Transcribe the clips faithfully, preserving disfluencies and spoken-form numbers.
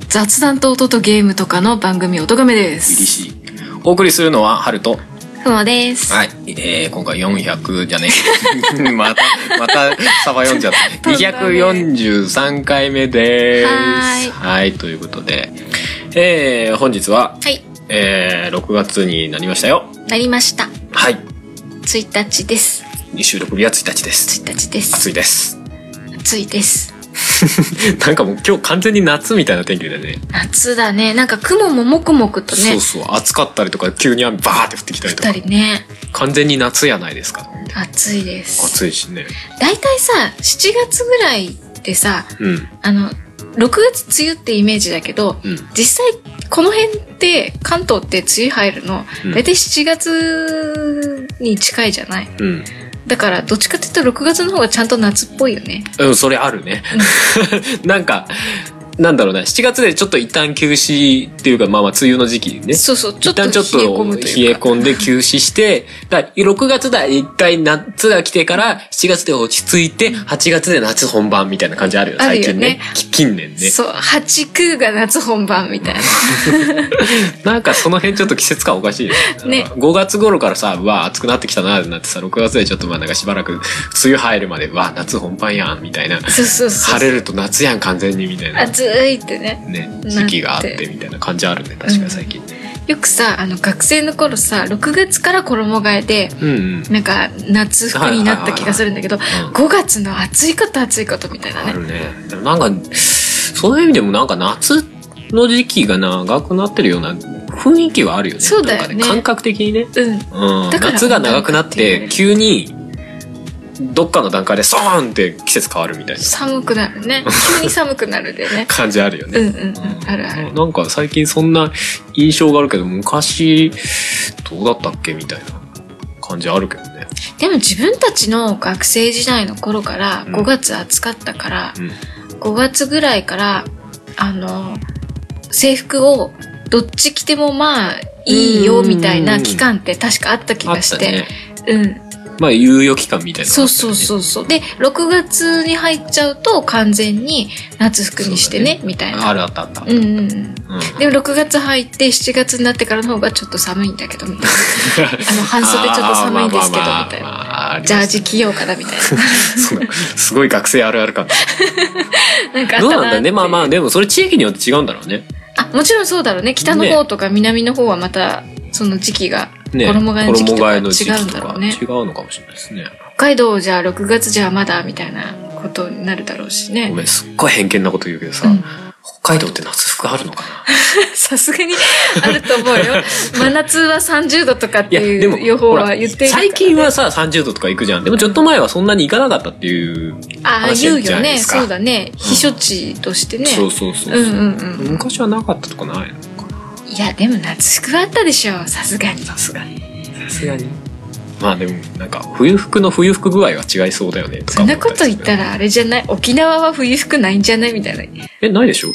雑談と音とゲームとかの番組音亀です。 嬉しい。お送りするのはハルとふもです。 はい、えー、今回よんひゃくじゃねえまたまたサバ読んじゃったにひゃくよんじゅうさんかいめです。 はいはいということで、えー、本日は、 はい、 えー、ろくがつになりましたよ。 なりました。 はい、 ついたちです。 収録日はついたちです。 ついたちです。 暑いです。 暑いですなんかもう今日完全に夏みたいな天気だね。 夏だね。なんか雲ももくもくとね。 そうそう、暑かったりとか急に雨バーって降ってきたりとか。 降ったりね。 完全に夏やないですか。 暑いです。 暑いしね。 だいたいさしちがつぐらいってさ、 うん、あのろくがつ梅雨ってイメージだけど、うん、実際この辺って関東って梅雨入るの、うん、だいたいしちがつに近いじゃない、うん、だからどっちかっていうとろくがつの方がちゃんと夏っぽいよね。 うん、それあるね、うん、なんかなんだろうな、しちがつでちょっと一旦休止っていうか、まあまあ梅雨の時期ね。 そうそう、 ちょっと冷え込むというか。冷え込んで休止して、だろくがつだ、一回夏が来てから、しちがつで落ち着いて、はちがつで夏本番みたいな感じあるよね、最近ね。ね、近年ね。 そう、はち、きゅうが夏本番みたいな。なんかその辺ちょっと季節感おかしいですね。ごがつ頃からさ、うわ、暑くなってきたなってなってさ、ろくがつでちょっとまあなんかしばらく梅雨入るまで、うわ、夏本番やん、みたいな。 そうそうそう。 晴れると夏やん、完全に、みたいな。 暑いってね。 ね、時期があってみたいな感じあるね、確かに最近、 うん、よくさ、あの学生の頃さろくがつから衣替えで、うんうん、なんか夏服になった気がするんだけど、はいはいはいはい、ごがつの暑いこと暑いことみたいなね。あるね。 でもなんかそういう意味でもなんか夏の時期が長くなってるような雰囲気はあるよね。 そうだよね。 なんかね、感覚的にね、 うんうん、だから夏が長くなって急にどっかの段階でソーンって季節変わるみたいな。 寒くなるね。急に寒くなるでね。 感じあるよね。 うんうんうん。あるある。 なんか最近そんな印象があるけど、昔どうだったっけみたいな感じあるけどね。 でも自分たちの学生時代の頃からごがつ暑かったから、うん、ごがつぐらいからあの制服をどっち着てもまあいいよみたいな期間って確かあった気がして、ね、うん。 まあ猶予期間みたいな、ね、 そうそうそうそう。でろくがつに入っちゃうと完全に夏服にして ね, ねみたいな。 あるあったあった。 うんうんうん。うん、でもろくがつ入ってしちがつになってからの方がちょっと寒いんだけどみたいな。あの半袖ちょっと寒いんですけどみたいな。ジャージ着ようかなみたいな。 すごい学生あるある感。 なんかあったなって。どうなんだね。まあまあでもそれ地域によって違うんだろうね。 あ、もちろんそうだろうね。北の方とか南の方はまたその時期が。ね、衣替えの時期とか違うんだろうね。 違うのかもしれないですね。 北海道じゃろくがつじゃまだみたいなことになるだろうしね。 ごめん、すっごい偏見なこと言うけどさ、うん、北海道って夏服あるのかな。 さすがにあると思うよ。真夏はさんじゅうどとかっていう予報は言ってるから、ね、 最近はささんじゅうどとか行くじゃん。でもちょっと前はそんなに行かなかったっていう話じゃないですか。ああ言うよね。 そうだね。避暑地としてね。 そうそうそうそう、うんうんうん、昔はなかったとかないのかな。 いやでも夏服はあったでしょ。さすがにさすがにさすがにまあでもなんか冬服の冬服具合は違いそうだよねとか。 そんなこと言ったらあれじゃない。沖縄は冬服ないんじゃないみたいな。 え、ないでしょ。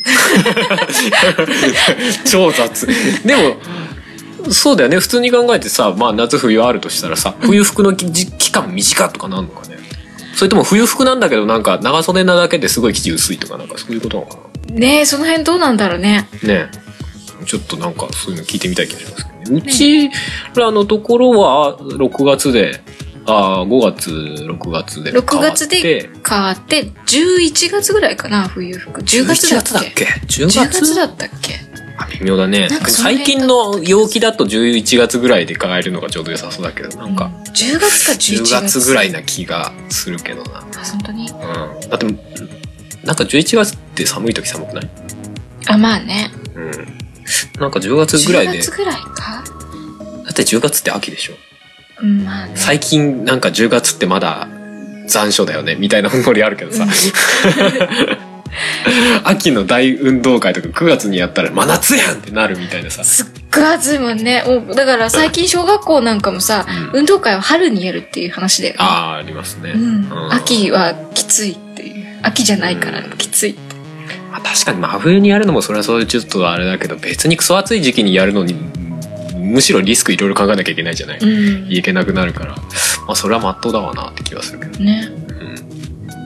超雑。でもそうだよね。普通に考えてさ、まあ夏冬あるとしたらさ、冬服の期間短とかなんのかね。それとも冬服なんだけどなんか長袖なだけですごい生地薄いとかなんかそういうことなのかな。 ねえ、その辺どうなんだろうね。 ねえ。ちょっとなんかそういうの聞いてみたい気がしますけどね。うちらのところはろくがつで、あごがつ、ろくがつで変わって。ろくがつで変わって、じゅういちがつぐらいかな、冬服。じゅうがつだっけ ?じゅうがつだっけ ?じゅうがつだったっけ。 あ、微妙だね。最近の陽気だとじゅういちがつぐらいで変えるのがちょうど良さそうだけど、なんか。 うん、じゅうがつかじゅういちがつ。 じゅうがつぐらいな気がするけどな。 あ、本当に？ うん。だって、なんかじゅういちがつって寒い時寒くない？ あ、まあね。 うん。なんかじゅうがつぐらいで。 じゅうがつぐらいか。 だってじゅうがつって秋でしょ。 うん、まあね。 最近なんかじゅうがつってまだ残暑だよねみたいなノリあるけどさ。秋の大運動会とかくがつにやったら真夏やんってなるみたいなさ。 すっごい暑いもんね。だから最近小学校なんかもさ、うん、運動会は春にやるっていう話だよね。 ああ、ありますね、 うんうん。秋はきついっていう。秋じゃないからきついって。 まあ、確かに真冬にやるのもそれはそういうちょっとあれだけど、別にクソ暑い時期にやるのにむしろリスクいろいろ考えなきゃいけないじゃない、うん、いけなくなるから、まあそれは真っ当だわなって気はするけどね。 うん、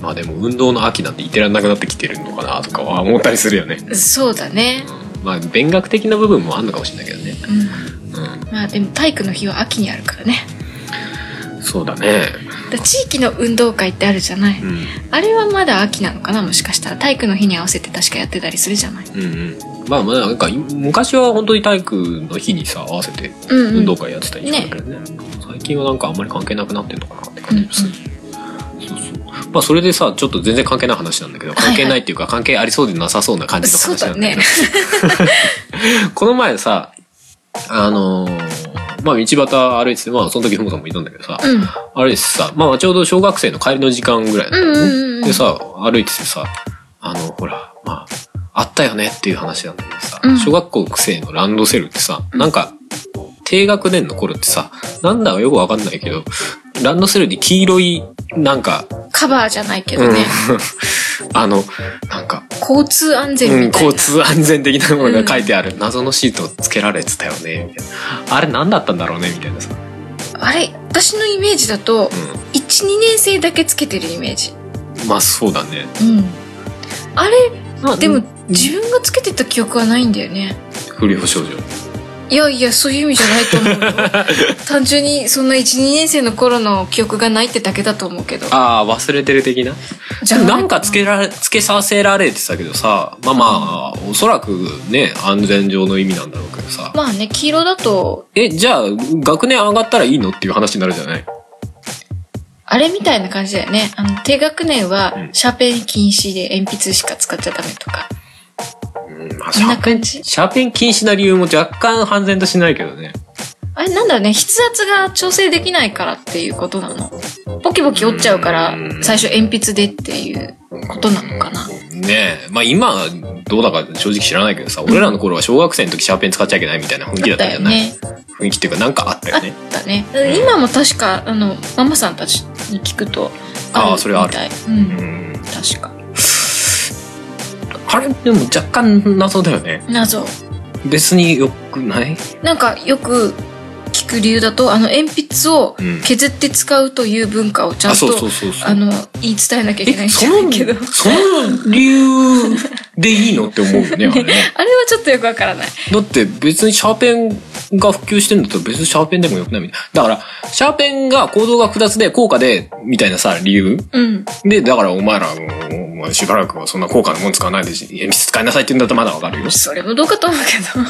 まあでも運動の秋なんて言ってらんなくなってきてるのかなとかは思ったりするよね。 そうだね、 うん、まあ勉学的な部分もあるのかもしれないけどね。 うん、うん、まあでも体育の日は秋にあるからね。 そうだね。 だ地域の運動会ってあるじゃない、うん、あれはまだ秋なのかな、もしかしたら体育の日に合わせて確かやってたりするじゃない。うんうん、 まあまあなんか昔は本当に体育の日にさ合わせて運動会やってたりしたんだけどね、うんうん、ね、最近はなんかあんまり関係なくなってんのかなって感じでする、うんうん、そうそう。まあそれでさちょっと全然関係ない話なんだけど、関係ないっていうか関係ありそうでなさそうな感じの話なんだけど、そうだねこの前さあのーまあ道端歩いてて、まあその時ふもさんもいたんだけどさ、うん、歩いててさ、まあちょうど小学生の帰りの時間ぐらいだったのね、うんうんうん、でさ歩いててさ、あのほらまああったよねっていう話なんだけどさ、うん、小学校生のランドセルってさ、なんか低学年の頃ってさ、なんだかよくわかんないけどランドセルに黄色いなんかカバーじゃないけどね、 うん、あのなんか交通安全みたいな、 うん、交通安全的なものが書いてある謎のシートをつけられてたよねみたいな、あれ何だったんだろうねみたいなさ。 あれ私のイメージだと、うん、いち、にねん生だけつけてるイメージ。 まあそうだね、 うん、あれ、まあ、でも、うん、自分がつけてた記憶はないんだよね。 不良少女。 いやいやそういう意味じゃないと思うよ単純にそんないち、にねん生の頃の記憶がないってだけだと思うけど。ああ忘れてる的な。じゃなんかつけられつけさせられてたけどさ、まあまあ、うん、おそらくね安全上の意味なんだろうけどさ。 まあね黄色だとえじゃあ学年上がったらいいのっていう話になるじゃない。 あれみたいな感じだよね。あの低学年はシャーペン禁止で鉛筆しか使っちゃダメとか。 うんまあ、シャーペンシャーペン禁止な理由も若干判然としないけどね。 あれなんだろうね、筆圧が調整できないからっていうことなの。ポキポキ折っちゃうから最初鉛筆でっていうことなのかな。 ねえまあ今はどうだか正直知らないけどさ、うん、俺らの頃は小学生の時シャーペン使っちゃいけないみたいな雰囲気だったじゃない。ね、雰囲気っていうかなんかあったよね。 あったね。今も確かあのママさんたちに聞くとあるみたい。ああそれはある。うん、うん確か。 あれでも若干謎だよね。 謎。 別によくない？ なんかよく聞く理由だと、あの鉛筆を削って使うという文化をちゃんとあの言い伝えなきゃいけないんじゃないけど、 そのその理由でいいのって思うよねあれね。あれはちょっとよくわからない。 だって別にシャーペンが普及してるんだったら別にシャーペンでもよくないみたいな。だからシャーペンが構造が複雑で高価でみたいなさ理由、うん、でだからお前らもうしばらくはそんな高価なもん使わないで鉛筆使いなさいって言うんだったらまだわかるよ。 それもどうかと思うけど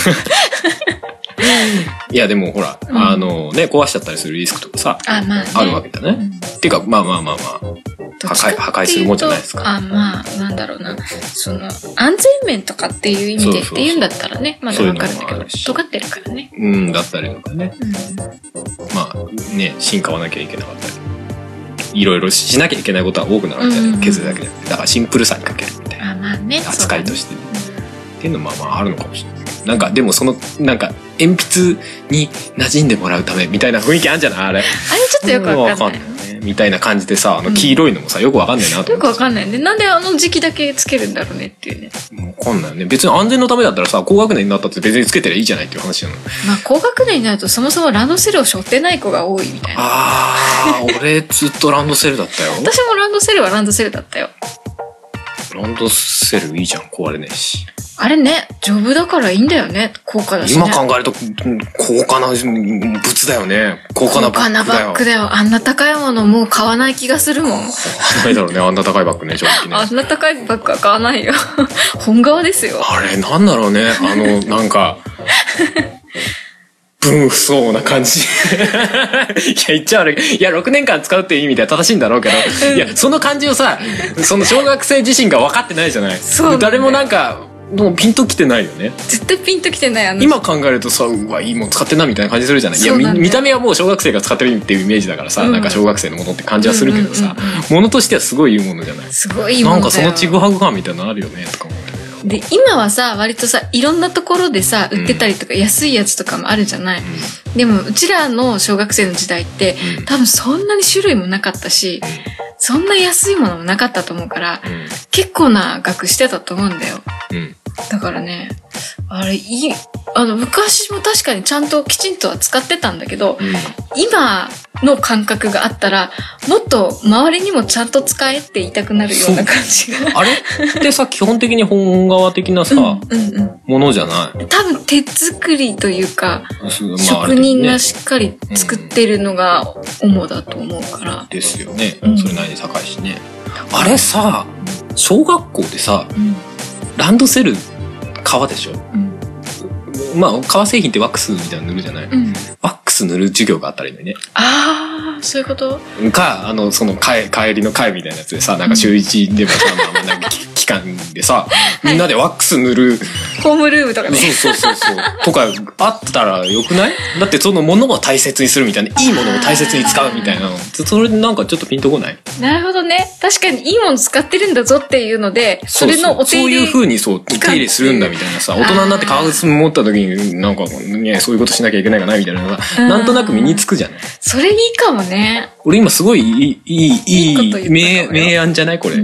いやでもほら、うん、あのね壊しちゃったりするリスクとかさあ,、まあね、 あるわけだね、うん、っていうかまあまあまあまあ破壊破壊するもんじゃないですか。 あまあなんだろうな、その安全面とかっていう意味でっていうんだったらねまだわかるんだけど尖ってるからね。 うんだったりとかね、うん、まあね進化はなきゃいけなかったりいろいろしなきゃいけないことは多くなるわけじゃない、うんうん、削るだけじゃなくてだからシンプルさにかけるみたいな、 あ、まあね、 扱いとして、ねうん、っていうのもまあまああるのかもしれない。なんかでもそのなんか鉛筆に馴染んでもらうためみたいな雰囲気あるんじゃないあれ。あれちょっとよくわかんない、 ね、みたいな感じでさあの黄色いのもさ、うん、よくわかんないなと思って。 よくわかんないね。なんであの時期だけつけるんだろうねっていうね。 わかんないよね。別に安全のためだったらさ高学年になったって別につけてりゃいいじゃないっていう話なの。 まあ高学年になるとそもそもランドセルを背負ってない子が多いみたいな。 あー俺ずっとランドセルだったよ。 私もランドセルはランドセルだったよ。 ランドセルいいじゃん壊れねえし。 あれね丈夫だからいいんだよね。高価だしね。 今考えると高価な物だよね。高価なバッグだよ。高価なバッグだよ。あんな高いものもう買わない気がするもん。買わないだろうねあんな高いバッグね正直ね。 あんな高いバッグは買わないよ本革ですよ。 あれなんだろうねあのなんか分不相応な感じいや言っちゃ悪い。いやろくねんかん使うっていう意味では正しいんだろうけど、うん、いやその感じをさその小学生自身が分かってないじゃない。そう、ね、誰もなんかもうピンときてないよね。 絶対ピンときてない。あの今考えるとさうわいいもん使ってんなみたいな感じするじゃない。いや 見, 見た目はもう小学生が使ってるっていうイメージだからさ、うん、なんか小学生のものって感じはするけどさ、うんうんうんうん、ものとしてはすごいいいものじゃない。 すごいいいものだよ。 なんかそのちぐはぐ感みたいなのあるよねとか思って。 で今はさ割とさいろんなところでさ売ってたりとか、うん、安いやつとかもあるじゃない、うん、でもうちらの小学生の時代って、うん、多分そんなに種類もなかったし、うん、そんな安いものもなかったと思うから、うん、結構な額してたと思うんだよ、うん、だからねあれいいあの昔も確かにちゃんときちんとは使ってたんだけど、うん、今の感覚があったら、もっと周りにもちゃんと使えって言いたくなるような感じが。 あれってさ、基本的に本革的なさ、 うんうんうん、 ものじゃない？ 多分手作りというか、 まあ、 職人がしっかり作ってるのが主だと思うから。 ですよね。 うん、 それなりに高いしね。あれさ、小学校でさ、 うん、 ランドセル革でしょ、 うん、 まあ革製品ってワックスみたいなの塗るじゃない、うん、ワックス塗る授業があったらいいのにね。 ああ、そういうことか、あの、その帰、帰りの会みたいなやつでさ、なんか週一でもさ、うん、まあまあなんか期間でさ、みんなでワックス塗る。 ホームルームとかね。 そうそうそうそう。とか、あったらよくない？だってそのものを大切にするみたいな、いいものを大切に使うみたいなの。それでなんかちょっとピンとこない？ なるほどね。確かにいいもの使ってるんだぞっていうので、それのお手入れ。 そういう風にそう、手入れするんだみたいなさ、大人になって革靴持った時になんか、ね、そういうことしなきゃいけないかなみたいなのが、なんとなく身につくじゃない？ それいいかもね。 俺今すごいいい、いい、いい、明、明暗じゃないこれ。うん、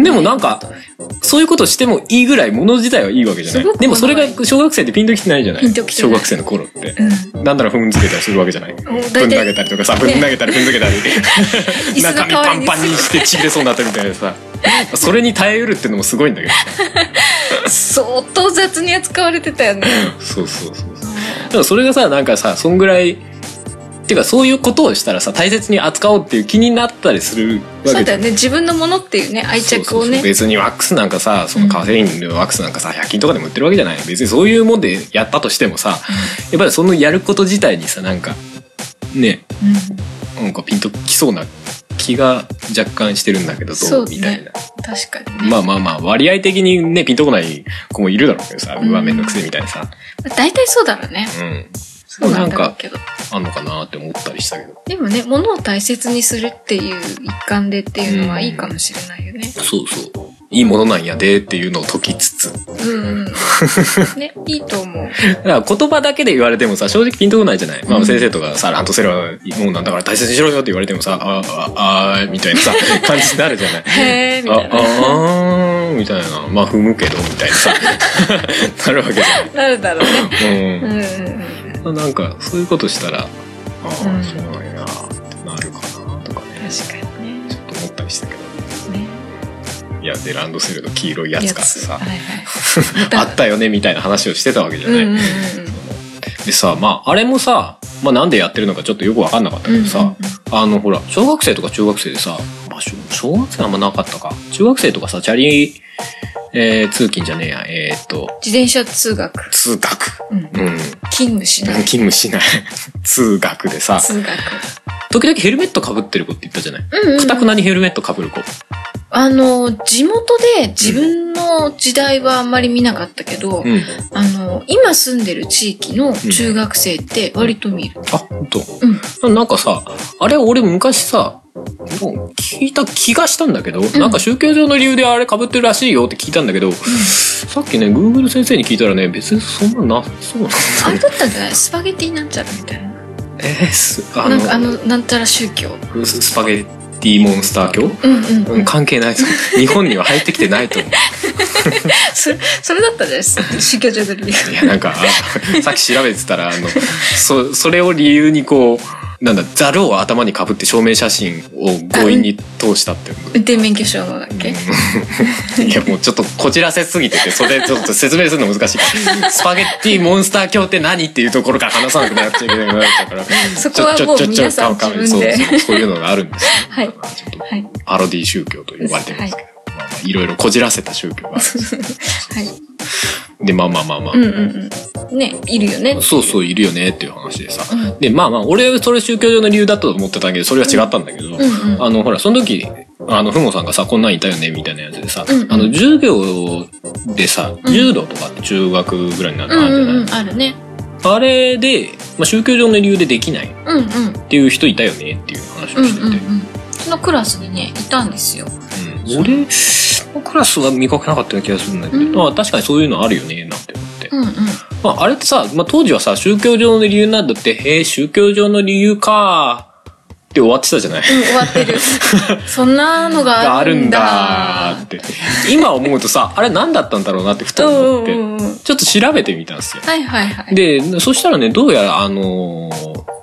でもなんか、そういうことしてもいいぐらい、もの自体はいいわけじゃない。でもそれが小学生ってピンときてないじゃない？ピンときてない。小学生の頃って。うん、なんなら踏んづけたりするわけじゃない。踏ん投げたりとかさ、踏ん投げたり踏んづけたり。中身パンパンにしてちぎれそうになったみたいなさ。それに耐えうるってのもすごいんだけどさ。相当雑に扱われてたよね。 そうそうそう。だからそれがさ、なんかさ、そんぐらい、っていうかそういうことをしたらさ、大切に扱おうっていう気になったりするわけじゃん。 そうだよね。自分のものっていうね、愛着をね。そうそうそう、 別にワックスなんかさ、その革製品のワックスなんかさ、ひゃく均とかでも売ってるわけじゃない。別にそういうもんでやったとしてもさ、やっぱりそのやること自体にさ、なんか、ね、うん、なんかピンときそうな気が若干してるんだけど、どう、ね、みたいな。 確かにね。 まあまあまあ、割合的にね、ピンとこない子もいるだろうけどさ、うわ、めんどくせえみたいなさ。 大体そうだろうね。 うん。 そうなんだろうけど。 あんのかなって思ったりしたけど。 でもね、物を大切にするっていう一環でっていうのはいいかもしれないよね。 うん、そうそう。いいものなんやでっていうのを解きつつ。 うんうん。ね、いいと思う。 だから言葉だけで言われてもさ、正直ピンとこないじゃない。まあ先生とかさ、ランドセルはいいもんなんだから大切にしろよって言われてもさ、あーあーみたいなさ、感じになるじゃない。 へーみたいな。 ああーみたいな。まあ踏むけどみたいなさ、なるわけじゃない。 なるだろうね。 うん。 うんうん、 なんかそういうことしたら、ああ、うん、そうなんやってなるかなとかね。 確かにね。 ちょっと思ったりしたけど。ね。いや、でランドセルの黄色いやつからさ、はいはい、あったよねみたいな話をしてたわけじゃない。うんうんうん、でさ、まああれもさ、まあなんでやってるのかちょっとよくわかんなかったけどさ、うんうんうん、あのほら小学生とか中学生でさ、まあ、小学生はあんまなかったか。中学生とかさ、チャリえー、通勤じゃねえや、えー、っと。 自転車通学。 通学。 うん。うん、勤務しない。 勤務しない。通学でさ。 通学。 時々ヘルメット被ってる子って言ったじゃない。 うんうん。 かたくなにヘルメット被る子。 あの、地元で自分の時代はあんまり見なかったけど、うん、あの、今住んでる地域の中学生って割と見る。うん、 あ、ほんと。うん。なんかさ、あれ俺昔さ、もう聞いた気がしたんだけど、うん、なんか宗教上の理由であれ被ってるらしいよって聞いたんだけど、うん、さっきね Google 先生に聞いたらね、別にそんななそうなんだ、ね、 あれだったんじゃない？スパゲティなんちゃらみたいな。 えー、すあのなんかあのなんちゃら宗教、 スパゲティモンスター教、うんうんうん、関係ない日本には入ってきてないと思うそ, それだったです宗教上の理由。 いやなんかさっき調べてたらあの そ, それを理由にこうなんだ、ザルを頭に被って証明写真を強引に通したって。 運転免許証のだっけ、 うん、いやもうちょっとこじらせすぎてて、それちょっと説明するの難しい。スパゲッティモンスター教って何っていうところから話さなくなっちゃいけなくなっちゃうから。 そこはもう皆さん自分で。 そうそう、そういうのがあるんですよ。 はい。 ちょっとパロディ宗教と呼ばれてますけど。はい、まあ、いろいろこじらせた宗教があるんです。はい。で、まあまあまあまあ。 うんうんうん。ね、いるよね。 そうそう、いるよねっていう話でさ。うん、で、まあまあ、俺、それ宗教上の理由だと思ってたけど、それは違ったんだけど、うんうんうん、あの、ほら、その時、あの、ふもさんがさ、こんなんいたよねみたいなやつでさ、うんうん、あの、授業でさ、柔道とかって中学ぐらいになるのあるじゃない、うんうんうん、 あるね。 あれで、まあ、宗教上の理由でできないっていう人いたよねっていう話をしてて。うんうんうん、 そのクラスにね、いたんですよ。 うん、俺のクラスは見かけなかったような気がするんだけど、うん、まあ、確かにそういうのあるよね、なんて思って。うんうん、まあ、あれってさ、まあ、当時はさ、宗教上の理由なんだって、へえ、宗教上の理由かって終わってたじゃない、うん、 終わってる。そんなのがあるんだ。 あるんだって。今思うとさ、あれ何だったんだろうなってふと思って、ちょっと調べてみたんですよ。 はいはいはい。 で、そしたらね、どうやら、あのー、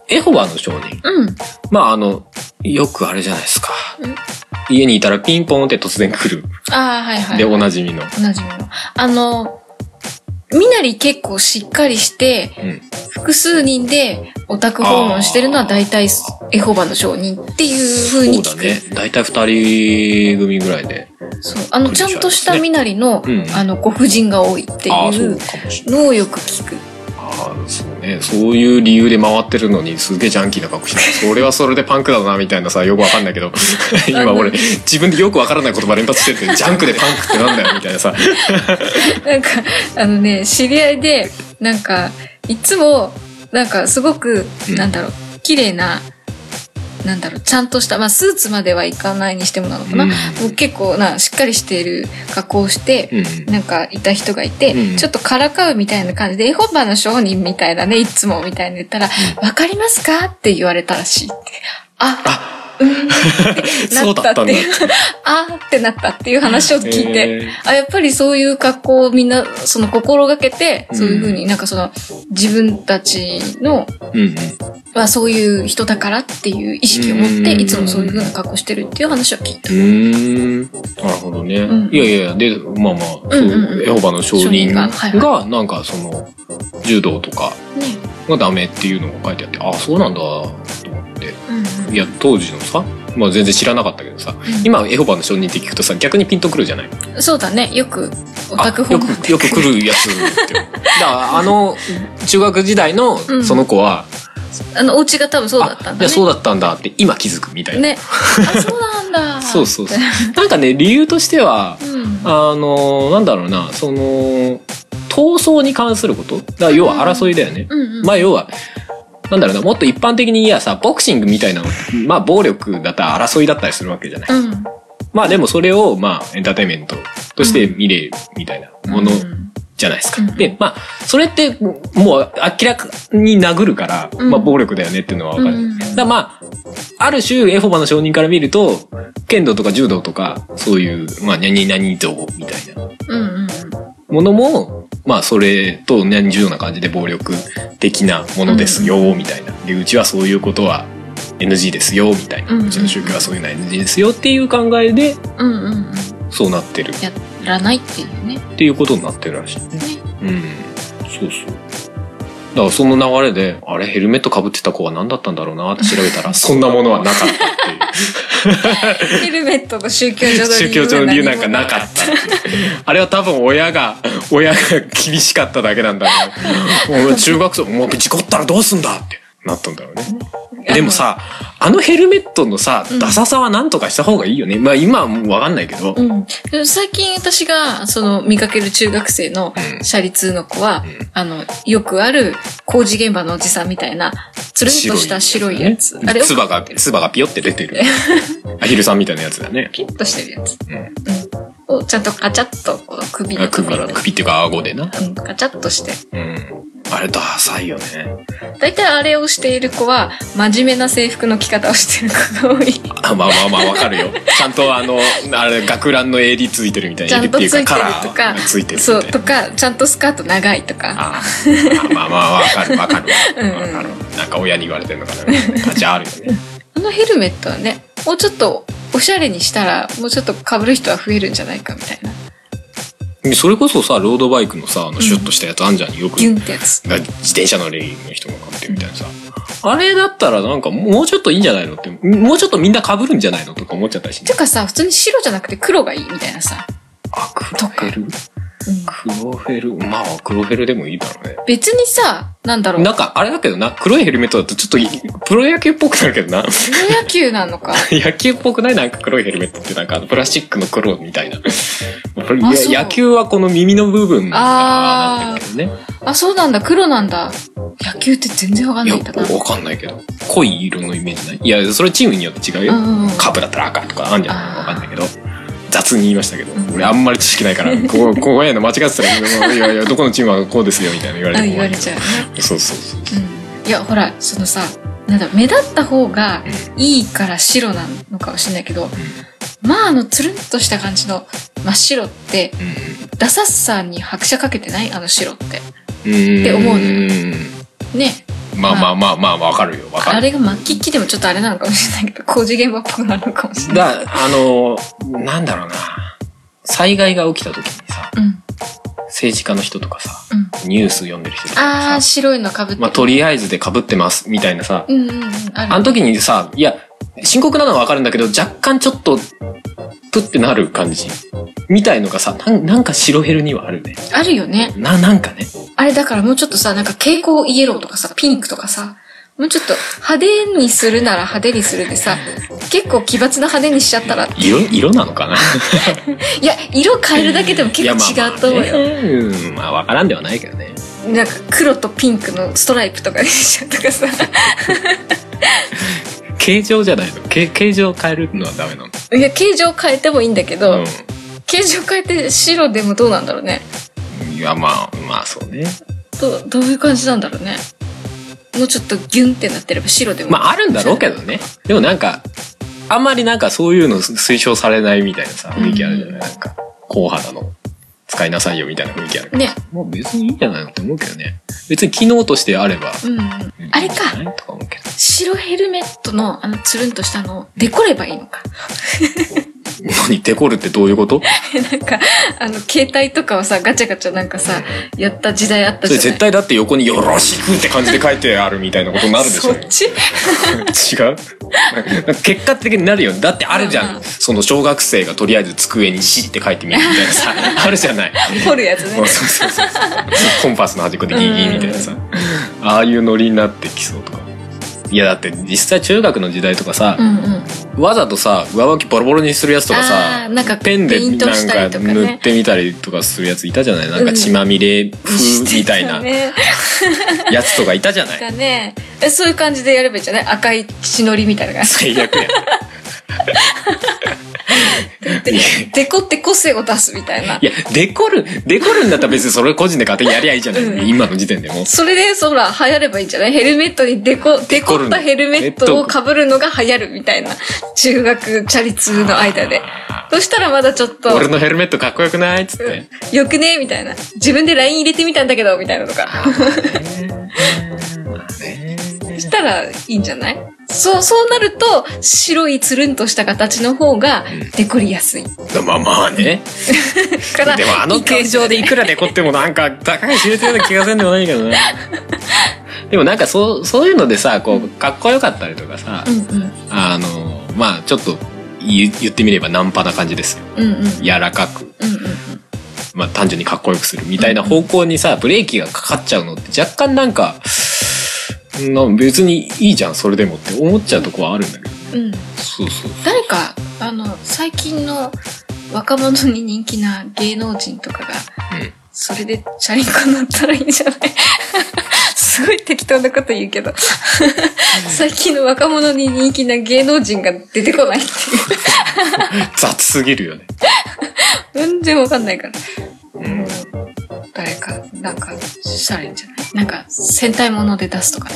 エホバの証人。 うん。 まああの、よくあれじゃないですか。 うん、 家にいたらピンポンって突然来る。 ああ、はいはい、はい。 で、おなじみの。 おなじみの。あの、みなり結構しっかりして、うん、複数人でオタク訪問してるのは大体エホバの証人っていう風に聞く。そうだね。 大体二人組ぐらいで。 そう。あの、ちゃんとしたみなりの、うん、あの、ご婦人が多いっていうのをよく聞く。 ああ、そうね。そういう理由で回ってるのにすげえジャンキーな格好してそれはそれでパンクだなみたいなさ、よくわかんないけど今俺自分でよくわからない言葉連発しててジャンクでパンクってなんだよみたいなさなんかあのね、知り合いでなんかいつもなんかすごく、うん、なんだろう、綺麗な、なんだろう、ちゃんとした、まあスーツまではいかないにしてもなのかな、うん、もう結構なしっかりしている格好をして、うん、なんかいた人がいて、うん、ちょっとからかうみたいな感じでエホバの証人みたいだねいつもみたいに言ったら、うん、わかりますかって言われたらしいって。ああうんってなったっていうあーってなったっていう話を聞いて、えー、あやっぱりそういう格好をみんなその心がけて、うん、そういう風になんかその自分たちの、うんうん、はそういう人だからっていう意識を持っていつもそういう風な格好してるっていう話を聞いた。 うーん、なるほどね、うん、いやいやでまあまあ、そう、うんうん、エホバの証人が、はいはい、なんかその柔道とかがダメっていうのが書いてあって、ああそうなんだと思って、うんうん、いや当時のさ、まあ全然知らなかったけどさ、うん、今エホバの証人って聞くとさ逆にピンとくるじゃない。 そうだね、よくオタク訪問よくよく来るやつってだからあの中学時代のその子は、 うん、あのお家が多分そうだったんだね。 いやそうだったんだって今気づくみたいなね。あそうなんだそうそうそうなんかね理由としては、うん、あのなんだろうな、その闘争に関することだから要は争いだよね、うんうんうん、まあ要はなんだろうな、もっと一般的にいやさボクシングみたいなのまあ暴力だったら争いだったりするわけじゃない、うん、まあでもそれをまあエンターテインメントとして見れるみたいなものじゃないですか、うん、でまあそれってもう明らかに殴るから、うん、まあ暴力だよねっていうのは分かる、うん、だからまあある種エホバの証人から見ると剣道とか柔道とかそういうまあ何々道みたいな、うんうんものもまあそれと同じような感じで暴力的なものですよみたいな、でうちはそういうことは エヌジー ですよみたいな、うちの宗教はそういうのは エヌジー ですよっていう考えでそうなってる、 やらないっていうねっていうことになってるらしいね。うんそうそうだからその流れであれヘルメットかぶってた子は何だったんだろうなって調べたらそんなものはなかったっていうヘルメットの宗教上の理由宗教上の理由なんかなかったあれは多分親が親が厳しかっただけなんだけど中学生もう事故ったらどうすんだってなったんだろうね。でもさあのヘルメットのさ、うん、ダサさはなんとかした方がいいよね。まあ今はもう分かんないけど、うん、 最近私がその見かける中学生の車立の子は、うん、あのよくある工事現場のおじさんみたいなつるんとした白いやつ、 ね、あれつばがつばがピヨって出てるアヒルさんみたいなやつだね。 ピッとしてるやつ、うん、をちゃんとカチャッとこの首の首から首っていうか顎でな、 うん、カチャッとして、うんあれダサいよね。 だいたいあれをしている子は真面目な制服の着方をしてる子が多い。 あまあまあまあわかるよ。ちゃんとあのあれ学ランの襟ついてるみたいな。 ちゃんとついてるとかついてるそうとかちゃんとスカート長いとか。 ああまあまあわかるわかるわかる。なんか親に言われてるのかな感じあるよね。 あのヘルメットはねもうちょっとおしゃれにしたらもうちょっと被る人は増えるんじゃないかみたいな。 それこそさロードバイクのさあのシュッとしたやつあんじゃん、よくギュンってやつ自転車乗りの人が買ってるみたいなさ、うん、あれだったらなんかもうちょっといいんじゃないのってもうちょっとみんな被るんじゃないのとか思っちゃったりし、ね、 てかさ普通に白じゃなくて黒がいいみたいなさ。 あ黒フェル黒フェルまあ黒フェルでもいいだろうね。 別にさなんだろうなんかあれだけどな黒いヘルメットだとちょっとプロ野球っぽくなるけどな。プロ野球なのか野球っぽくないなんか黒いヘルメットってなんかプラスチックの黒みたいな。野球はこの耳の部分がなってるけどね。 あそうなんだ黒なんだ。野球って全然わかんないんだな。 わかんないけど濃い色のイメージない。いやそれチームによって違うよ、うんうん、カープだったら赤とかあんじゃないのわかんないけど雑に言いましたけど、うん、俺あんまり知識ないからこうこうやの間違ってたらいやいやどこのチームはこうですよみたいな言われても言われちゃうね。 そうそうそう、 うん、いやほらそのさなんだ目立った方がいいから白なのかもしれないけど、うん、まああのつるんとした感じの真っ白って、うん、ダサさに拍車かけてないあの白ってって思うのよね。 まあまあまあまあわかるよわかる。 あれが末期期でもちょっとあれなのかもしれないけど工事現場っぽくなるのかもしれない。 だあのなんだろうな災害が起きた時にさ、うん、政治家の人とかさ、うん、ニュース読んでる人とかさ、 あー白いの被ってる、 まあ、とりあえずで被ってますみたいなさ、 うんうんうん、ある、 あの時にさいや深刻なのはわかるんだけど若干ちょっとプってなる感じみたいのがさ な, なんか白ヘルにはあるね。 あるよね。 ななんかねあれだからもうちょっとさなんか蛍光イエローとかさピンクとかさもうちょっと派手にするなら派手にするでさ結構奇抜な派手にしちゃったら色色なのかな。 いや色変えるだけでも結構違うと思うよ。 うんまあわからんではないけどね。 なんか黒とピンクのストライプとかにしちゃうとかさ形状じゃないの。形形状変えるのはダメなの。 いや形状変えてもいいんだけど、うん、形状変えて白でもどうなんだろうね。 いやまあまあそうね。 どどういう感じなんだろうね。もうちょっとギュンってなってれば白でもまああるんだろうけどね。でもなんかあんまりなんかそういうの推奨されないみたいなさ雰囲気あるじゃない、うん、なんか硬肌の使いなさいよみたいな雰囲気あるね。もう別にいいんじゃないのって思うけどね。別に機能としてあれば、 うんうん、あれか白ヘルメットのあのつるんとしたのをデコればいいのか。 何デコるってどういうこと？ なんかあの携帯とかをさガチャガチャなんかさやった時代あったじゃない。 それ絶対だって横によろしくって感じで書いてあるみたいなことになるでしょ。 そっち？ 違う？結果的になるよ。だってあるじゃん、うんうん、その小学生がとりあえず机にしって書いてみるみたいなさあるじゃない。 掘るやつね。 そうそうそうコンパスの端っこでギーギーみたいなさ、ああいうノリになってきそうとか。いやだって実際中学の時代とかさ、うんうん、わざとさ上履きボロボロにするやつとかさなんかペンでなんか塗ってみたりとかするやついたじゃない。なんか血まみれ風みたいなやつとかいたじゃない。 だね。えそういう感じでやればいいじゃない。赤い血のりみたいな感じ。 最悪や。 デコって個性を出すみたいな。 いやデコるデコるんだったら別にそれ個人で勝手にやりゃいいじゃない、うん、今の時点でも。 それでそら流行ればいいんじゃない。ヘルメットにデコデコったヘルメットを被るのが流行るみたいな中学チャリ通の間で。そしたらまだちょっと俺のヘルメットかっこよくないっつって、 うん、よくねみたいな。自分でライン入れてみたんだけどみたいなのとか。そしたらいいんじゃない。そう、そうなると白いつるんとした形の方がデコりやすい。 うん、まあまあね。からでもあの形状でいくらデコってもなんか高い知れてるような気がせんでもないけどね。でもなんかそうそういうのでさこうかっこよかったりとかさ、うんうん、あのまあちょっと言ってみればナンパな感じですよ。うんうん、柔らかく、うんうんうん、まあ単純にかっこよくするみたいな方向にさブレーキがかかっちゃうのって若干なんか。な別にいいじゃんそれでもって思っちゃうとこはあるんだけど、うん、そうそう。誰かあの最近の若者に人気な芸能人とかが、うん、それでチャリンコ乗ったらいいんじゃない。すごい適当なこと言うけど最近の若者に人気な芸能人が出てこないっていう雑すぎるよね。 全然わかんないから、うん、誰かなんかしたらいいんじゃない。なんか戦隊もので出すとかね。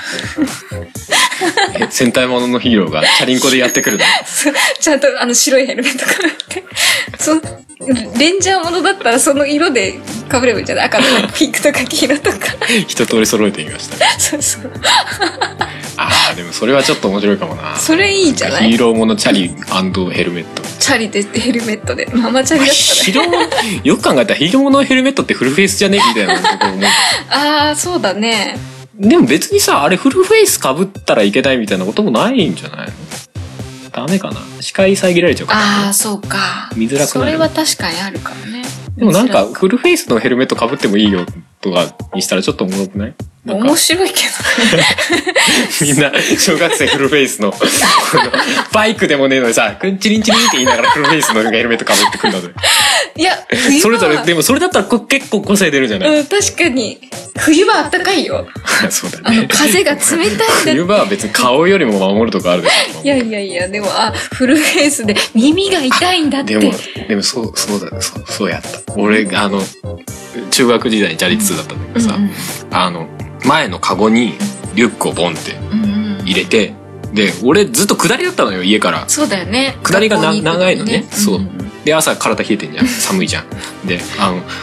戦隊もののヒーローがチャリンコでやってくるの。 ちゃんとあの白いヘルメットかぶってそレンジャーものだったらその色でかぶればいいんじゃない。赤とかピンクとか黄色とか一通り揃えてみました。 そうそうああでもそれはちょっと面白いかもな。 それいいじゃない。 ヒーローものチャリ&ヘルメット。 チャリでヘルメットでママチャリだったらよく考えたらヒーローものヘルメットってフルフェイスじゃねみたいなところ思う。 ああそうだね。 でも別にさあれフルフェイスかぶったらいけないみたいなこともないんじゃないの。ダメかな。視界遮られちゃうから、ね、 ああそうか。 見づらくなる。 それは確かにあるからね。 でもなんかフルフェイスのヘルメットかぶってもいいよとかにしたらちょっとおもろくない？なんか面白いけどね。 みんな小学生フルフェイスのバイクでもねえのにさ、クンチリンチリンって言いながらフルフェイスのヘルメットかぶってくるんだぜ。 いやそれぞれでもそれだったら結構個性出るじゃない。 うん確かに冬場あったかいよ。 そうだね。 あの風が冷たいんだって。 冬場は別に顔よりも守るとこあるでしょ。 いやいやいやでもあフルフェイスで耳が痛いんだって。 でもでもそうそうだそうそうやった。俺あの中学時代にチャリ通だったんだけどさ、うんうん、あの前のカゴにリュックをボンって入れて、うんうん、で俺ずっと下りだったのよ家から。 そうだよね。 下りがな長いのね。そう。で朝体冷えてんじゃん寒いじゃん。であの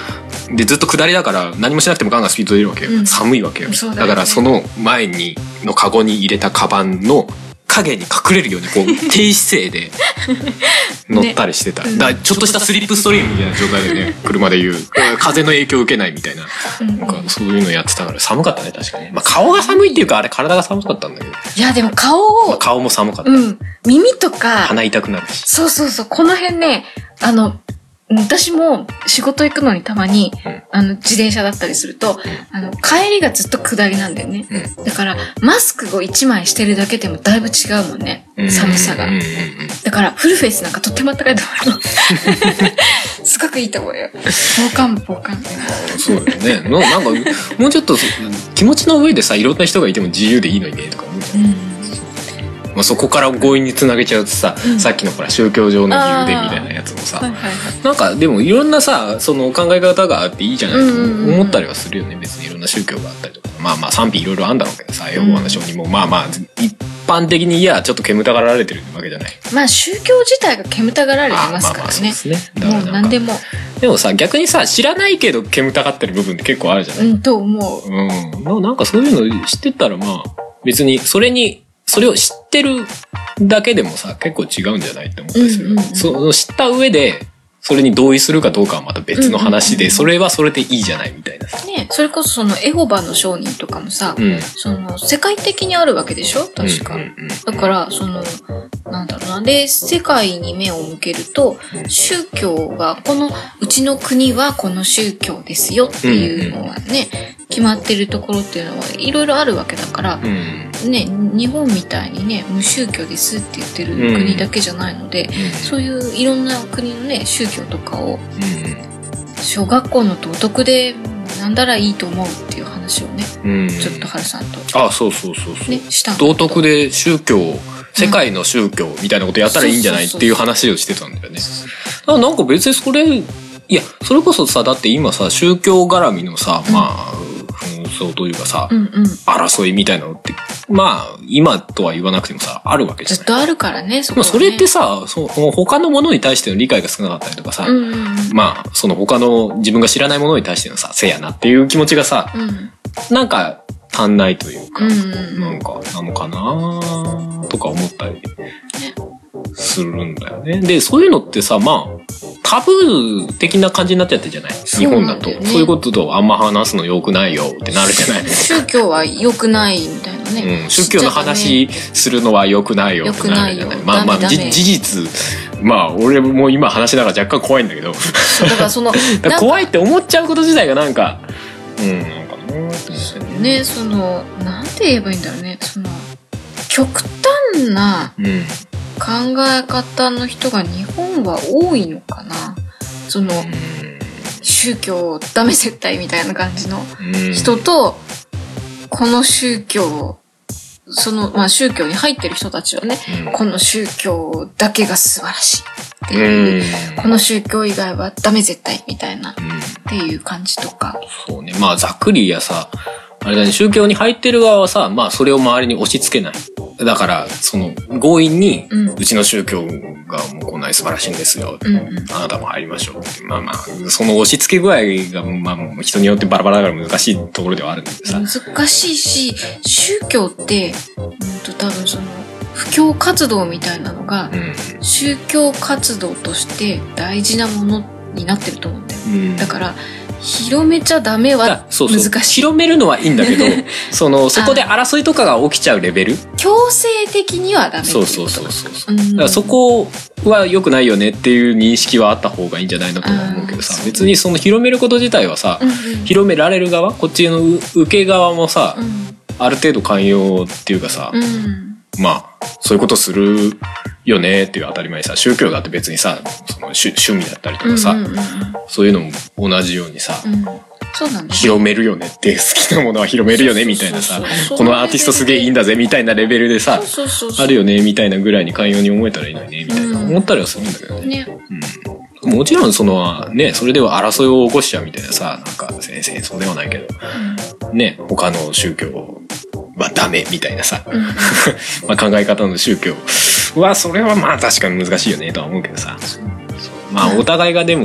でずっと下りだから何もしなくてもガンガンスピード出るわけよ、うん、寒いわけよ、だ, ね、だからその前にのカゴに入れたカバンの影に隠れるようにこう低姿勢で乗ったりしてた、ね、だからちょっとしたスリップストリームみたいな状態でね車で言う風の影響を受けないみたいな、なんかそういうのやってたから寒かったね確かに、まあ、顔が寒いっていうかあれ体が寒かったんだけど、 いやでも顔を、 まあ、顔も寒かった、 うん、耳とか鼻痛くなるし、 そうそうそう、この辺ね、あの私も仕事行くのにたまに、うん、あの自転車だったりすると、うん、あの帰りがずっと下りなんだよね、うん、だからマスクを一枚してるだけでもだいぶ違うもんね、うん、寒さが、うん、だからフルフェイスなんかとっても暖かいと思うのすごくいいと思うよ、防寒防寒そうだよね、なんかもうちょっと気持ちの上でさいろんな人がいても自由でいいのにねとか思うじゃん、うん、まあ、そこから強引につなげちゃうとさ、うん、さっきのほら宗教上の理由でみたいなやつもさ、はいはいはい、なんかでもいろんなさその考え方があっていいじゃないと思ったりはするよね、別にいろんな宗教があったりとか、まあまあ賛否いろいろあるんだろうけどさ、エホバの証人もまあまあ一般的にいやちょっと煙たがられてるわけじゃない、 まあ宗教自体が煙たがられてますからね、まあまあそうですね、だからもう何でもでもさ逆にさ知らないけど煙たがってる部分って結構あるじゃない、 うんと思う、 うん、なんかそういうの知ってたらまあ別にそれにそれを知ってるだけでもさ結構違うんじゃないって思ったりする、うんうんうん、その知った上でそれに同意するかどうかはまた別の話で、うんうんうん、それはそれでいいじゃないみたいなさ、 ね、それこそそのエホバの証人とかもさ、うん、その世界的にあるわけでしょ確か、うんうんうん、だからそのなんだろうな、で世界に目を向けると、うん、宗教がこのうちの国はこの宗教ですよっていうのはね、うんうん、決まってるところっていうのはいろいろあるわけだから、うん、ね、日本みたいにね無宗教ですって言ってる国だけじゃないので、うん、そういういろんな国のね宗教とかを、うん、小学校の道徳で学んだらいいと思うっていう話をね、うん、ちょっと春さんと、 あ、そうそうそうそう、 ね、した道徳で宗教世界の宗教みたいなことやったらいいんじゃないっていう話をしてたんだよね。なんか別にそれいやそれこそさだって今さ宗教絡みのさ、うん、まあ紛争というかさ、うんうん、争いみたいなのってまあ今とは言わなくてもさあるわけじゃない。 ずっとあるからね、そこはね。 まあ、それってさそ他のものに対しての理解が少なかったりとかさ、うんうんうん、まあその他の自分が知らないものに対してのさせやなっていう気持ちがさ、うん、なんか足んないというか、うんうん、なんかなのかなとか思ったりするんだよね。でそういうのってさまあタブー的な感じになっちゃってるじゃない、日本だと。そういうこととあんま話すの良くないよってなるじゃない宗教は良くないみたいなね、 うん、宗教の話するのは良くないよってなるじゃない。まあまあ事実まあ俺も今話しながら若干怖いんだけどだからその怖いって思っちゃうこと自体がなんかうんなんかなねね、そのなんて言えばいいんだろうね、その極端な、うん考え方の人が日本は多いのかな、その宗教ダメ絶対みたいな感じの人と、この宗教そのまあ宗教に入ってる人たちはね、この宗教だけが素晴らしいっていう、この宗教以外はダメ絶対みたいなっていう感じとか、 そうね、まあざっくりやさあれだね、宗教に入ってる側はさ、まあそれを周りに押し付けない。だから、その、強引に、うん、うちの宗教がもうこんなに素晴らしいんですよ。うんうん、あなたも入りましょうって。まあまあ、その押し付け具合が、まあ人によってバラバラだから難しいところではあるんだけどさ。 難しいし、宗教って、うんと多分その、布教活動みたいなのが、うん、宗教活動として大事なものになってると思うんだよ。うん、だから、広めちゃダメは難しい。そうそう、 広めるのはいいんだけどそのそこで争いとかが起きちゃうレベル、 強制的にはダメっていうこと。 そうそうそうそう、うん、だからそこは良くないよねっていう認識はあった方がいいんじゃないのと思うけどさ、別にその広めること自体はさ、うんうん、広められる側こっちの受け側もさ、うん、ある程度寛容っていうかさ、うん、まあそういうことするよねっていう当たり前にさ、宗教だって別にさその趣味だったりとかさ、うんうんうん、そういうのも同じようにさ、うん、 そうなんだね、 広めるよねって好きなものは広めるよねみたいなさ、このアーティストすげえいいんだぜみたいなレベルでさ、そうそうそうそうあるよねみたいなぐらいに寛容に思えたらいいのにねみたいな、うん、思ったりはするんだけどね、ね、うん、もちろんそのねそれでは争いを起こしちゃうみたいなさ、なんか戦争ではないけど、うん、ね他の宗教はダメみたいなさ、うん、まあ考え方の宗教はそれはまあ確かに難しいよねとは思うけどさ、そうまあお互いがでも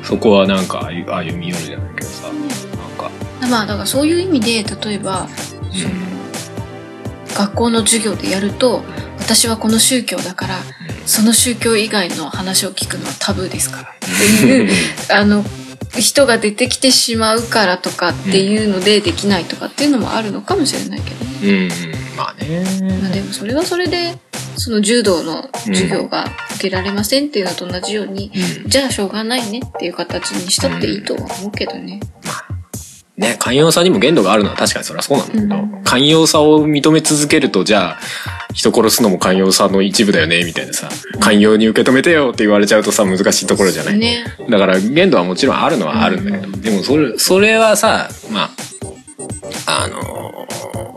そこはなんか歩み寄るじゃないけどさ、なんかまあだからそういう意味で例えば、うん、その学校の授業でやると、私はこの宗教だから、うん、その宗教以外の話を聞くのはタブーですからっていうあの人が出てきてしまうからとかっていうのでできないとかっていうのもあるのかもしれないけどね。 うん、まあね。 まあでもそれはそれでその柔道の授業が受けられませんっていうのと同じように、うん、じゃあしょうがないねっていう形にしたっていいとは思うけどね。 まあね、寛容さにも限度があるのは確かにそれはそうなんだけど、うん、寛容さを認め続けると、じゃあ人殺すのも寛容さの一部だよねみたいなさ、寛容に受け止めてよって言われちゃうとさ、難しいところじゃない、ね、だから限度はもちろんあるのはあるんだけど、うん、でもそれそれはさ、まああの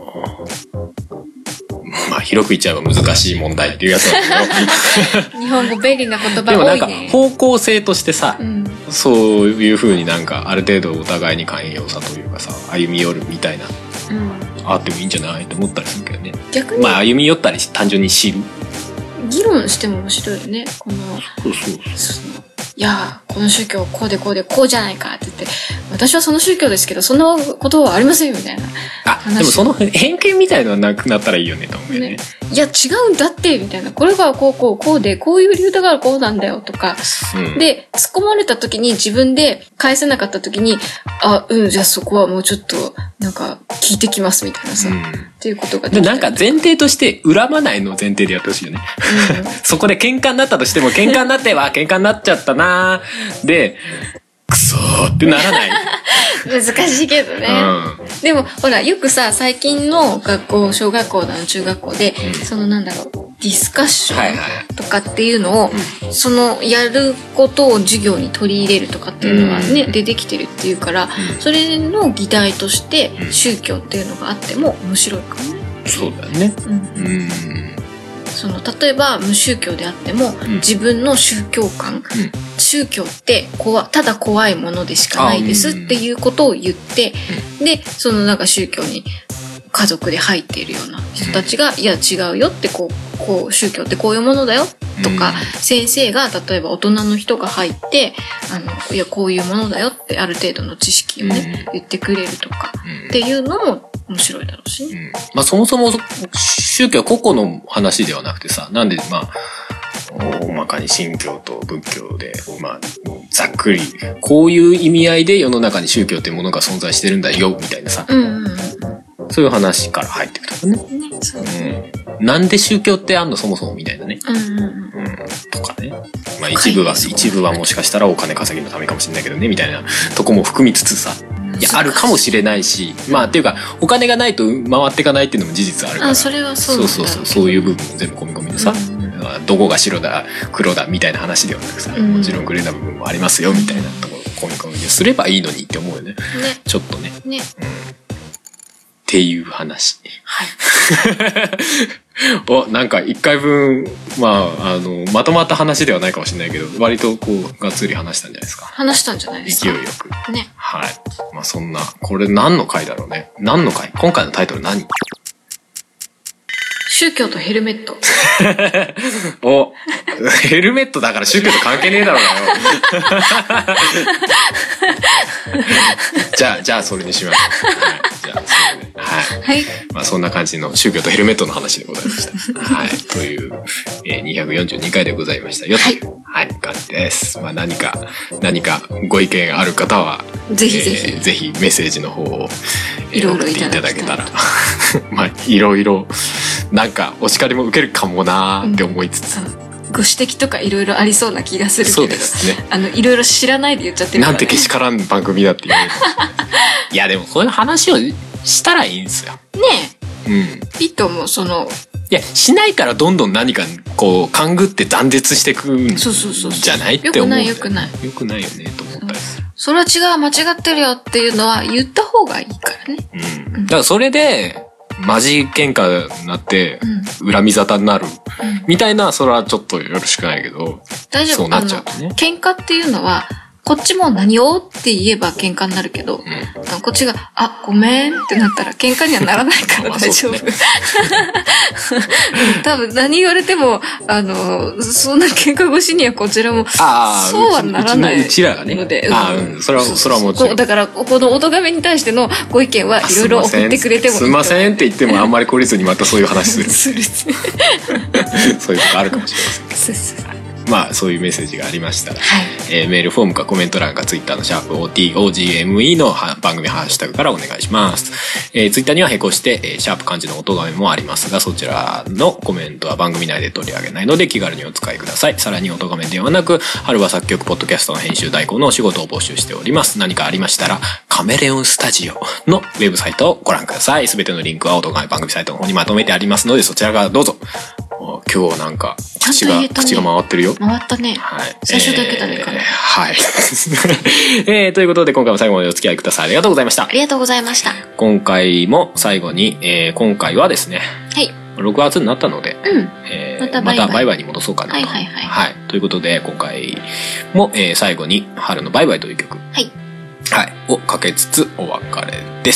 ー、まあ広く言っちゃえば難しい問題っていうやつなんだけど日本語便利な言葉多いね。 でもなんか方向性としてさ、うん、そういう風になんかある程度お互いに寛容さというかさ、歩み寄るみたいな、うん、あってもいいんじゃないと思ったりするけどね。 逆にまあ歩み寄ったり単純に知る、 議論しても面白いよね。このそうそうそのいやこの宗教こうでこうでこうじゃないかって言って、私はその宗教ですけどそんなことはありませんみたいな話。あ、でもその偏見みたいなのなくなったらいいよねと思うよね。ね、 いや違うんだってみたいな、これがこうこうこうでこういう理由だからこうなんだよとか、うん、で突っ込まれた時に自分で返せなかった時に、あうんじゃあそこはもうちょっとなんか聞いてきますみたいなさ、うん、っていうことができたりとか。 なんか前提として恨まないの前提でやってほしいよね、うん、そこで喧嘩になったとしても喧嘩になっては喧嘩になっちゃったなでクソーってならない難しいけどね、うん、でもほらよくさ最近の学校小学校だの中学校で、うん、そのなんだろうディスカッションとかっていうのを、はいはい、そのやることを授業に取り入れるとかっていうのがね、うん、出てきてるっていうから、うん、それの議題として宗教っていうのがあっても面白いかもね。 そうだよね、うん、うんその例えば無宗教であっても、うん、自分の宗教観、うん、宗教って怖ただ怖いものでしかないですっていうことを言って、うん、でそのなんか宗教に家族で入っているような人たちが、うん、いや違うよってこうこう宗教ってこういうものだよとか、うん、先生が例えば大人の人が入ってあのいやこういうものだよってある程度の知識をね、うん、言ってくれるとか、うん、っていうのも面白いだろうしね、 うん、まあそもそも宗教は個々の話ではなくてさ、なんでまあ大まかに神教と仏教でまあざっくりこういう意味合いで世の中に宗教っていうものが存在してるんだよみたいなさ、うんうんうん、そういう話から入ってくるとかね、ねそうね、うん、なんで宗教ってあんのそもそもみたいなね、うんうんうん、とかね、まあ一部は一部はもしかしたらお金稼ぎのためかもしれないけどねみたいなとこも含みつつさ、いやあるかもしれないし、まあっていうかお金がないと回っていかないっていうのも事実あるから、 あそれはそうなんだ、 そうそうそうそういう部分も全部込み込みでさ、うん、どこが白だ黒だみたいな話ではなくさ、うん、もちろんグレーな部分もありますよみたいなところ込み込みですればいいのにって思うよね、ねちょっとね、ね、うん、っていう話。はい。お、なんか一回分、まあ、あの、まとまった話ではないかもしれないけど、割とこう、がっつり話したんじゃないですか。 話したんじゃないですか。 勢いよく。ね。はい。まあそんな、これ何の回だろうね。何の回？今回のタイトル何？ 宗教とヘルメット。 お、ヘルメットだから宗教と関係ねえだろうなよ。じゃあ、じゃあそれにしましょう。はい、じゃあ、それで。はい。はい。まあそんな感じの宗教とヘルメットの話でございました。はい。という、えー、にひゃくよんじゅうにかいでございましたよ。はい。はい、感じです。まあ何か、何かご意見ある方は、 ぜひぜひ、 えー、ぜひメッセージの方を、えー、送っていただけたら。まあいろいろ、なんかお叱りも受けるかもなーって思いつつ、うん、 ご指摘とかいろいろありそうな気がするけど、 そうですね、 あのいろいろ知らないで言っちゃってるから、ね、 なんてけしからん番組だっていういやでもこういう話をしたらいいんですよねえ、うん、いいと思う。そのいやしないからどんどん何かこう勘ぐって断絶していくんじゃないって思う。よくないよくないよくないよねと思ったりする。 それは違う間違ってるよっていうのは言った方がいいからね、 うん、だからそれでマジ喧嘩になって、うん、恨み沙汰になる、うん、みたいな、それはちょっとよろしくないけど、 大丈夫。 そうなっちゃうとね。 喧嘩っていうのはこっちも何をって言えば喧嘩になるけど、うん、こっちが、あ、ごめんってなったら喧嘩にはならないから大丈夫。ね、多分何言われても、あの、そんな喧嘩越しにはこちらも、そうはならないので。 うちらがね。あうん、それは、それはもちろん。 だから、この音亀に対してのご意見はいろいろ送ってくれてもいい。 すいませんって言ってもあんまり懲りずにまたそういう話する。 するそういうことあるかもしれません。そうそう。まあそういうメッセージがありましたら、はい、えー、メールフォームかコメント欄かツイッターのシャープ オーティーオージーエムイー の番組ハッシュタグからお願いします。えー、ツイッターには並行して、えー、シャープ漢字の音亀もありますが、そちらのコメントは番組内で取り上げないので気軽にお使いください。さらに音亀ではなく、春は作曲ポッドキャストの編集代行のお仕事を募集しております。何かありましたら、カメレオンスタジオのウェブサイトをご覧ください。すべてのリンクは音亀番組サイトの方にまとめてありますので、そちらからどうぞ。今日はなんか口が、ね、口が回ってるよ。 回ったね。はい。最初だけだね、かな。 はい。えー、ということで今回も最後までお付き合いください。ありがとうございました。 ありがとうございました。 今回も最後に、えー、今回はですね。 はい。 ろくがつになったので、 うん。 えー、またバイバイ。またバイバイに戻そうかなと。 はいはいはい。 はい。ということで今回も、えー、最後に春のバイバイという曲。 はい。 はい。をかけつつお別れです。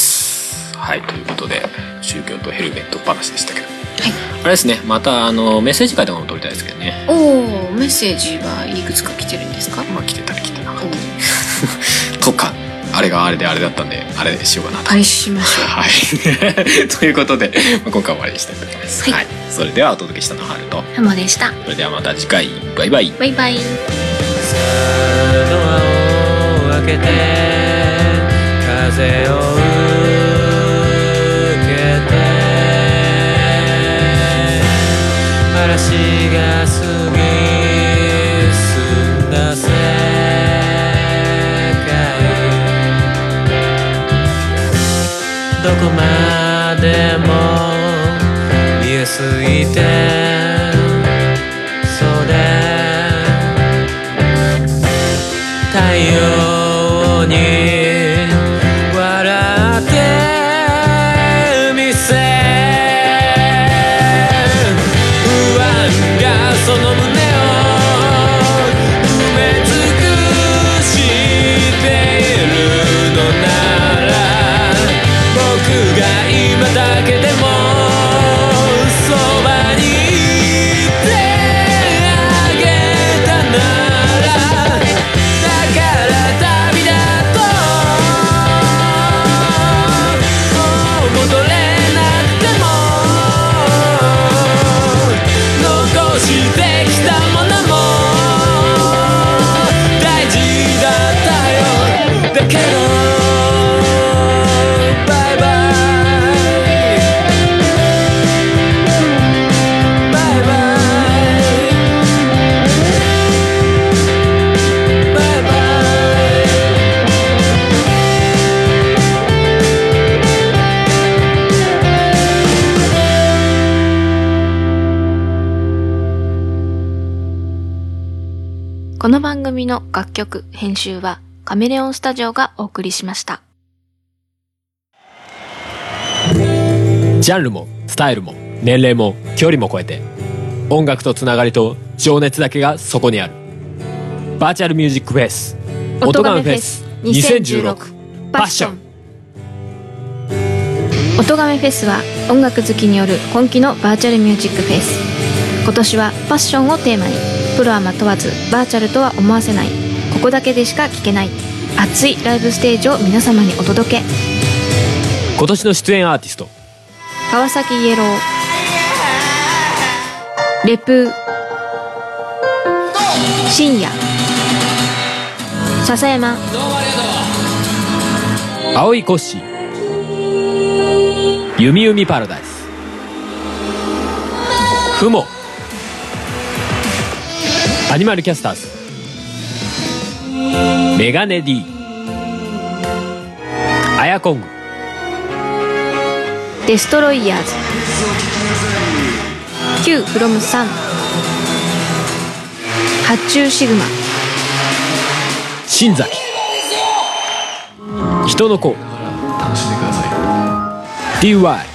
はい。ということで宗教とヘルメット話でしたけど。はい、あれですね、またあのメッセージ会とかも撮りたいですけどね。 おお、メッセージはいくつか来てるんですか？ まあ来てたり来てなかったりとか、あれがあれであれだったんであれしようかなと。 あれしましょう。 はいということで、まあ、今回は終わりにしたいと思います。はい、はい、それではお届けしたのは春とハモでした。 それではまた次回、バイバイ。 バイバイ。 さあドアを開けて風を嵐が過ぎ澄んだ世界どこまでも見えすぎてそうで太陽に笑ってみせその胸を埋め尽くしているのなら僕が今だけでもそばにいてあげたならだから旅だと戻れなくても残してきたものも大事だったよだけどバイバイバイバイバイバイこの番組の楽曲編集はカメレオンスタジオがお送りしました。 ジャンルもスタイルも年齢も距離も超えて音楽とつながりと情熱だけがそこにあるバーチャルミュージックフェス音亀フェスにせんじゅうろくパッション。 音亀フェスは音楽好きによる本気のバーチャルミュージックフェス。今年はパッションをテーマにプロアマ問わずバーチャルとは思わせないここだけでしか聴けない熱いライブステージを皆様にお届け。 今年の出演アーティスト川崎イエロー、レプー、深夜、笹山、 青いコッシー、弓弓パラダイス、フモ、アニマルキャスターズ、メガネ D、 アヤコング、 デストロイヤーズ、 Q フロムサン、発注シグマ、 新崎、人の子、楽しんでください。 ディーワイ、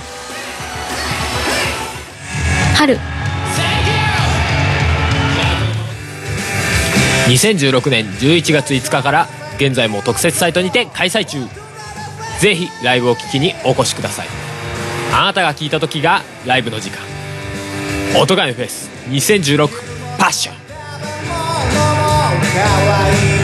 春、 にせんじゅうろくねんじゅういちがついつかから現在も特設サイトにて開催中。ぜひライブを聴きにお越しください。あなたが聴いた時がライブの時間。音ガメフェスにせんじゅうろくパッション。 かわいい